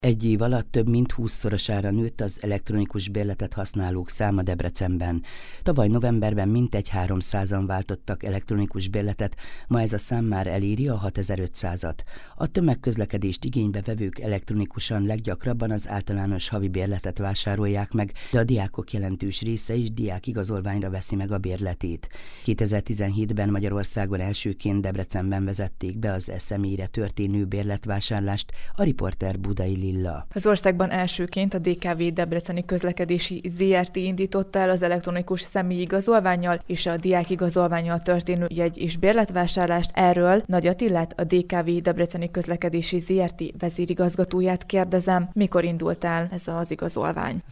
Egy év alatt több mint 20-szorosára nőtt az elektronikus bérletet használók száma Debrecenben. Tavaly novemberben mintegy 300-an váltottak elektronikus bérletet, ma ez a szám már eléri a 6500-at. A tömegközlekedést igénybe vevők elektronikusan leggyakrabban az általános havi bérletet vásárolják meg, de a diákok jelentős része is diákigazolványra veszi meg a bérletét. 2017-ben Magyarországon elsőként Debrecenben vezették be az SME-re történő bérletvásárlást, a riporter Budai Lilla. Az országban elsőként a DKV Debreceni Közlekedési ZRT indította el az elektronikus személyi igazolvánnyal és a diákigazolvánnyal történő jegy- és bérletvásárlást. Erről Nagy Attilát, a DKV Debreceni Közlekedési ZRT vezérigazgatóját kérdezem, mikor indult el ez az igazolvány?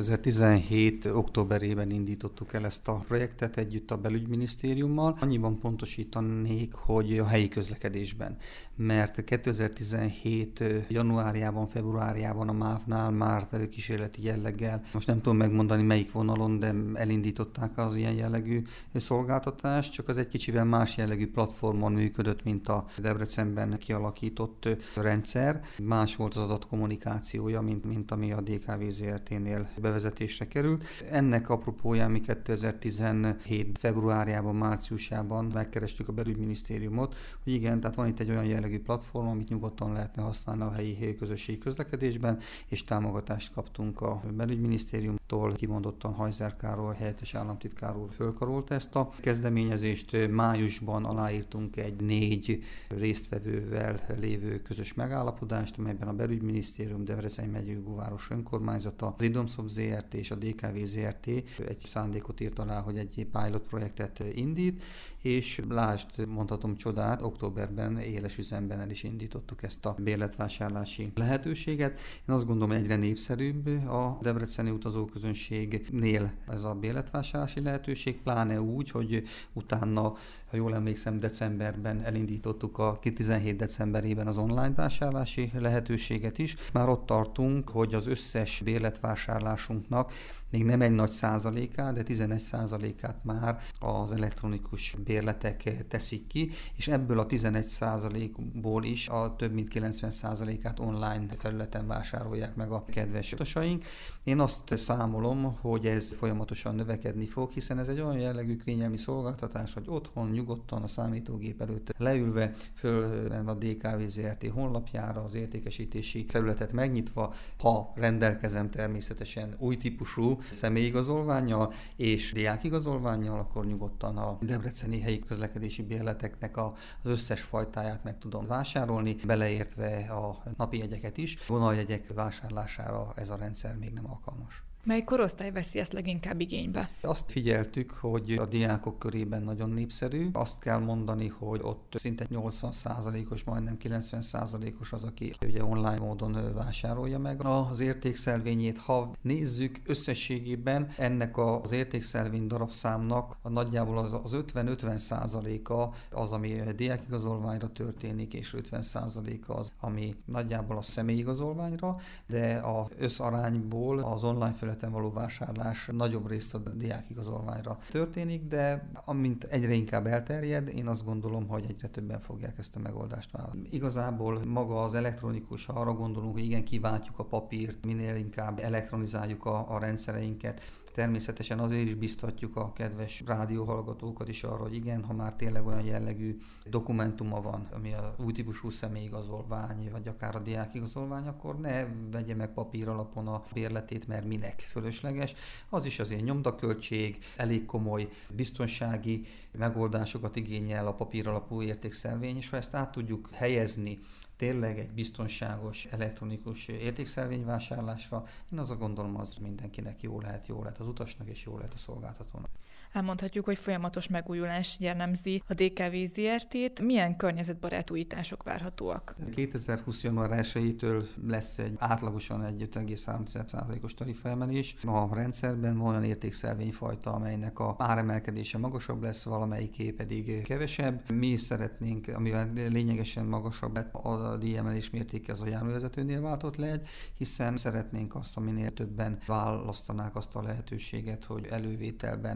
2017. októberében indítottuk el ezt a projektet együtt a belügyminisztériummal. Annyiban pontosítanék, hogy a helyi közlekedésben, mert 2017. januárjában, februárjában a MÁV-nál már kísérleti jelleggel, most nem tudom megmondani melyik vonalon, de elindították az ilyen jellegű szolgáltatást, csak az egy kicsivel más jellegű platformon működött, mint a Debrecenben kialakított rendszer. Más volt az adatkommunikációja, mint ami a DKV ZRT-nél bevezetésre került. Ennek apropóján mi 2017. februárjában, márciusában megkerestük a belügyminisztériumot, hogy igen, tehát van itt egy olyan jellegű platform, amit nyugodtan lehetne használni a helyi közösségi közlekedésben, és támogatást kaptunk a belügyminisztériumtól. Kimondottan Hajzer Károly helyettes államtitkár úr fölkarolta ezt a kezdeményezést. Májusban aláírtunk egy 4 résztvevővel lévő közös megállapodást, amelyben a belügyminisztérium, Debrecen megyei város önkormányzata, az Idomszop ZRT és a DKV ZRT egy szándékot írt alá, hogy egy pilot projektet indít, és lásd, mondhatom csodát, októberben éles üzemben el is indítottuk ezt a bérletvásárlási lehetőséget. Én azt gondolom, hogy egyre népszerűbb a debreceni utazóközönségnél ez a bérletvásárlási lehetőség, pláne úgy, hogy utána, ha jól emlékszem, decemberben elindítottuk a 2017 decemberében az online vásárlási lehetőséget is. Már ott tartunk, hogy az összes bérletvásárlásunknak még nem egy nagy százalékát, de 11%-át már az elektronikus bérletek teszik ki, és ebből a 11%-ból is a több mint 90%-át online felületen vásárolják meg a kedves utasaink. Én azt számolom, hogy ez folyamatosan növekedni fog, hiszen ez egy olyan jellegű kényelmi szolgáltatás, hogy otthon nyugodtan a számítógép előtt leülve, fölvenve a DKV ZRT honlapjára az értékesítési felületet megnyitva, ha rendelkezem természetesen új típusú személyigazolvánnyal és diákigazolvánnyal, akkor nyugodtan a debreceni helyi közlekedési bérleteknek az összes fajtáját meg tudom vásárolni, beleértve a napi jegyeket is. Vonaljegyek vásárlására ez a rendszer még nem alkalmas. Mely korosztály veszi ezt leginkább igénybe? Azt figyeltük, hogy a diákok körében nagyon népszerű. Azt kell mondani, hogy ott szinte 80%-os, majdnem 90%-os az, aki ugye online módon vásárolja meg az értékszelvényét. Ha nézzük összességében, ennek az értékszelvény darabszámnak nagyjából az 50-50%-a az, ami diákigazolványra történik, és 50%-a az, ami nagyjából a személyigazolványra, de az összarányból az online felületen való vásárlás nagyobb részt a diákigazolványra történik, de amint egyre inkább elterjed, én azt gondolom, hogy egyre többen fogják ezt a megoldást vállalni. Igazából maga az elektronikus, ha arra gondolunk, hogy igen, kiváltjuk a papírt, minél inkább elektronizáljuk a rendszereinket, természetesen azért is biztatjuk a kedves rádióhallgatókat is arra, hogy igen, ha már tényleg olyan jellegű dokumentuma van, ami a új típusú személyigazolvány, vagy akár a diákigazolvány, akkor ne vegye meg papír alapon a bérletét, mert minek fölösleges. Az is azért nyomdaköltség, elég komoly biztonsági megoldásokat igényel a papír alapú értékszelvény, és ha ezt át tudjuk helyezni tényleg egy biztonságos elektronikus értékszelvényvásárlásra, én azt gondolom, az mindenkinek jó lehet az utasnak, és jó lehet a szolgáltatónak. Elmondhatjuk, hogy folyamatos megújulás jellemzi a DKV ZRT-t. Milyen környezetbarát újítások várhatóak? 2020. január 1-től lesz átlagosan egy 5,3%-os tarifaemelés. A rendszerben van olyan értékszelvényfajta, amelynek a áremelkedése magasabb lesz, valamelyiké pedig kevesebb. Mi szeretnénk, amivel lényegesen magasabb lett a díjemelés mértéke, az a járművezetőnél váltott le, hiszen szeretnénk azt, aminél többen választanák azt a lehetőséget, hogy elővételben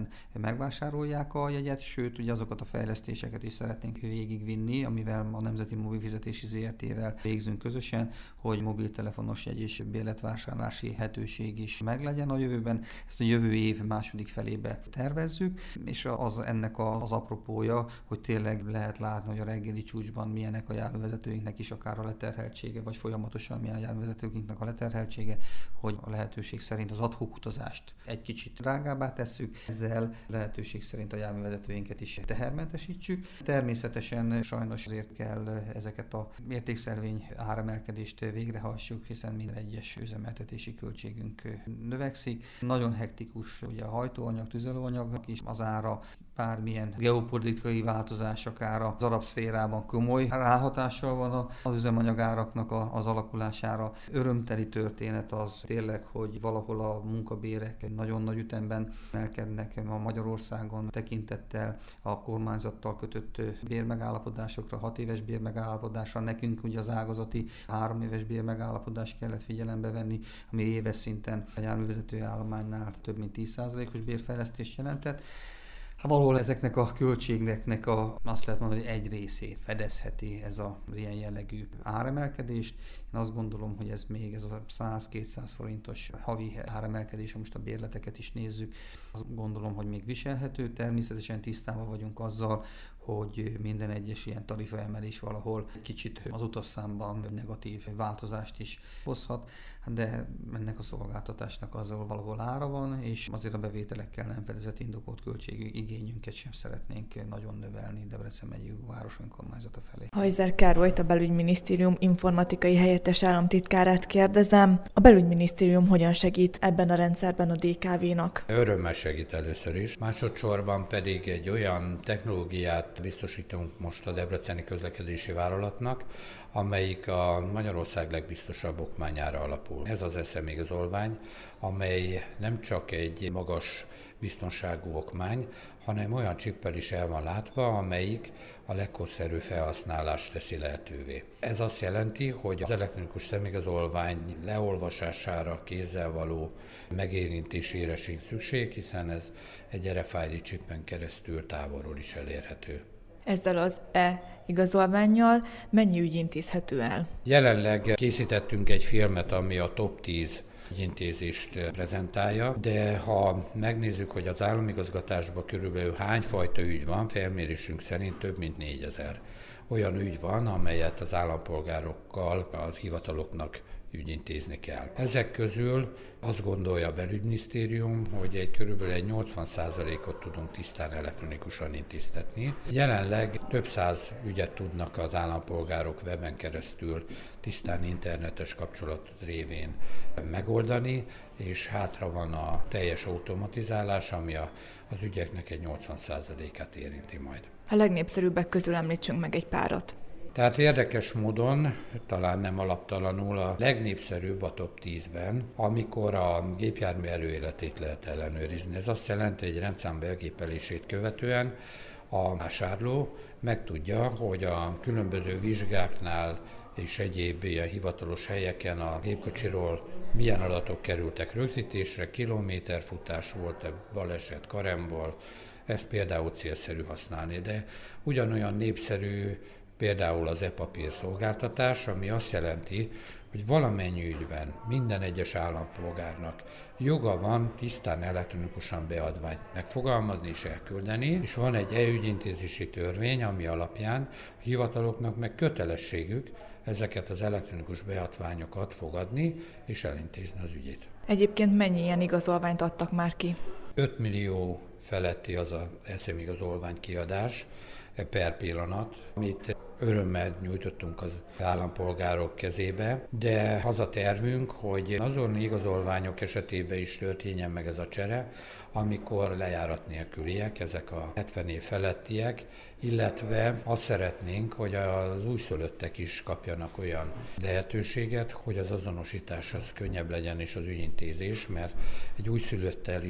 megvásárolják a jegyet, sőt, ugye azokat a fejlesztéseket is szeretnénk végigvinni, amivel a Nemzeti Mobilfizetési ZRT-vel végzünk közösen, hogy mobiltelefonos jegy és bérletvásárlási lehetőség is meglegyen a jövőben. Ezt a jövő év második felébe tervezzük, és ennek az apropója, hogy tényleg lehet látni, hogy a reggeli csúcsban milyenek a járművezetőinknek is akár a leterheltsége, vagy folyamatosan milyen a járművezetőinknek a leterheltsége, hogy a lehetőség szerint az ad hoc utazást egy kicsit drágábbá tesszük, ezzel lehetőség szerint a járművezetőinket is tehermentesítsük. Természetesen sajnos azért kell ezeket a mértékszellvény áremelkedést végrehajtsuk, hiszen minden egyes üzemeltetési költségünk növekszik. Nagyon hektikus ugye a hajtóanyag, tüzelőanyagnak is az ára, bármilyen geopolitikai változás, akár az arab szférában komoly ráhatással van az üzemanyagáraknak az alakulására. Örömteli történet az tényleg, hogy valahol a munkabérek nagyon nagy ütemben emelkednek ma Magyarországon tekintettel a kormányzattal kötött bérmegállapodásokra, 6 éves bérmegállapodásra. Nekünk ugye az ágazati 3 éves bérmegállapodást kellett figyelembe venni, ami éves szinten a járművezetői állománynál több mint 10%-os bérfejlesztést jelentett. Valahol ezeknek a költségeknek azt lehet mondani, hogy egy részét fedezheti ez az ilyen jellegű áremelkedést. Én azt gondolom, hogy ez a 100-200 forintos havi áremelkedés, ha most a bérleteket is nézzük, azt gondolom, hogy még viselhető. Természetesen tisztában vagyunk azzal, hogy minden egyes ilyen tarifaemelés valahol kicsit az utasszámban negatív változást is hozhat, de ennek a szolgáltatásnak azon valahol ára van, és azért a bevételekkel nem fedezett indokolt költségű igényünket sem szeretnénk nagyon növelni Debrecen megyei város önkormányzata felé. Hajzer Károlyt, a Belügyminisztérium informatikai helyettes államtitkárát kérdezem. A Belügyminisztérium hogyan segít ebben a rendszerben a DKV-nak? Örömmel segít először is, másodszorban pedig egy olyan technológiát biztosítunk most a debreceni közlekedési vállalatnak, amelyik a Magyarország legbiztosabb okmányára alapul. Ez az személyigazolvány, amely nem csak egy magas biztonságú okmány, hanem olyan csippel is el van látva, amelyik a legkorszerűbb felhasználást teszi lehetővé. Ez azt jelenti, hogy az elektronikus személyigazolvány leolvasására, kézzel való megérintésére sincs szükség, hiszen ez egy RFID csippen keresztül távolról is elérhető. Ezzel az e-igazolvánnyal mennyi ügy intézhető el? Jelenleg készítettünk egy filmet, ami a top 10 ügyintézést prezentálja, de ha megnézzük, hogy az államigazgatásban körülbelül hány fajta ügy van, felmérésünk szerint több mint 4000 olyan ügy van, amelyet az állampolgárokkal, az hivataloknak ügyintézni kell. Ezek közül azt gondolja a Belügyminisztérium, hogy körülbelül 80%-ot tudunk tisztán elektronikusan intéztetni. Jelenleg több száz ügyet tudnak az állampolgárok weben keresztül tisztán internetes kapcsolat révén megoldani, és hátra van a teljes automatizálás, ami az ügyeknek egy 80%-át érinti majd. A legnépszerűbbek közül említsünk meg egy párat. Tehát érdekes módon, talán nem alaptalanul a legnépszerűbb a top 10-ben, amikor a gépjármű előéletét lehet ellenőrizni. Ez azt jelenti, hogy egy rendszám begépelését követően a vásárló megtudja, hogy a különböző vizsgáknál és egyéb ilyen hivatalos helyeken a gépkocsiról milyen adatok kerültek rögzítésre, kilométerfutás volt-e, baleset, karembol, ezt például célszerű használni, de ugyanolyan népszerű például az e-papír szolgáltatás, ami azt jelenti, hogy valamennyi ügyben minden egyes állampolgárnak joga van tisztán elektronikusan beadványt megfogalmazni és elküldeni, és van egy e-ügyintézési törvény, ami alapján a hivataloknak meg kötelességük ezeket az elektronikus beadványokat fogadni és elintézni az ügyét. Egyébként mennyi ilyen igazolványt adtak már ki? 5 millió feletti az a személyigazolvány kiadás per pillanat, amit örömmel nyújtottunk az állampolgárok kezébe, de az a tervünk, hogy azon igazolványok esetében is történjen meg ez a csere, amikor lejárat nélküliek, ezek a 70 év felettiek, illetve azt szeretnénk, hogy az újszülöttek is kapjanak olyan lehetőséget, hogy az azonosítás az könnyebb legyen és az ügyintézés, mert egy újszülöttel is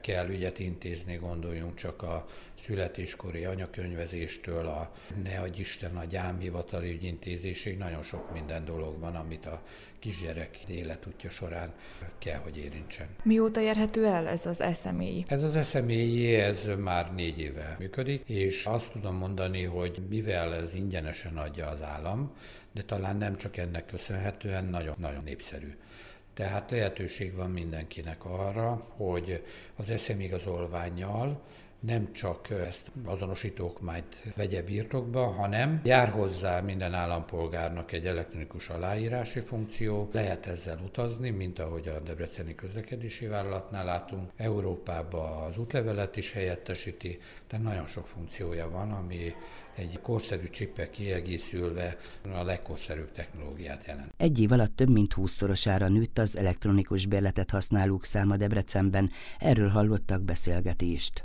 kell ügyet intézni, gondoljunk csak a születéskori anyakönyvezéstől, ne adj Isten a gyámhivatali ügyintézésig, nagyon sok minden dolog van, amit a kisgyerek életútja során kell, hogy érintsen. Mióta érhető el ez az SMI? Ez az SMI, ez már 4 éve működik, és azt tudom mondani, hogy mivel ez ingyenesen adja az állam, de talán nem csak ennek köszönhetően nagyon népszerű. Tehát lehetőség van mindenkinek arra, hogy az SMI igazolvánnyal nem csak ezt azonosítóokmányt vegye birtokba, hanem jár hozzá minden állampolgárnak egy elektronikus aláírási funkció, lehet ezzel utazni, mint ahogy a Debreceni Közlekedési Vállalatnál látunk. Európában az útlevelet is helyettesíti, tehát nagyon sok funkciója van, ami egy korszerű csippel kiegészülve a legkorszerűbb technológiát jelent. Egy év alatt több mint 20-szorosára nőtt az elektronikus bérletet használók száma Debrecenben, erről hallottak beszélgetést.